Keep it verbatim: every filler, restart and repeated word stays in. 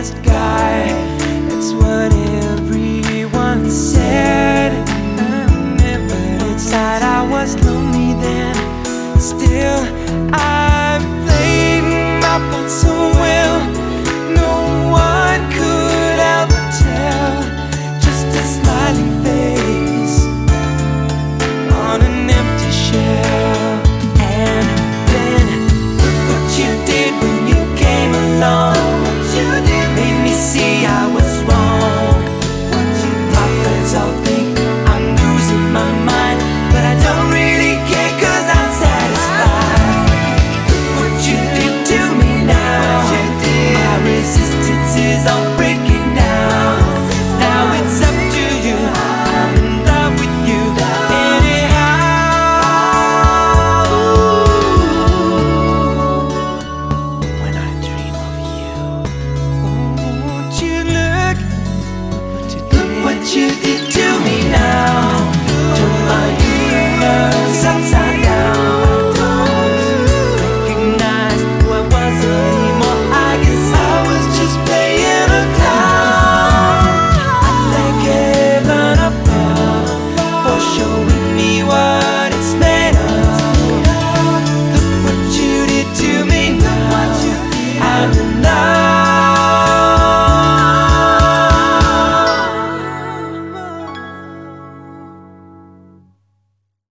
nice guy. It's what everyone said. But inside I was lonely then. Still I played my part so well. No one could ever tell. Just a smiling face on an empty shell. And then look what you did when you came along. Made me see I was wrong. My friends all think I'm losing my mind, but I don't really care, 'cause I'm satisfied. Look what you did to me now. My resistance is all breaking down. Now it's up to you. I'm in love with you anyhow. When I dream of you, oh, won't you look, look what you did to me now.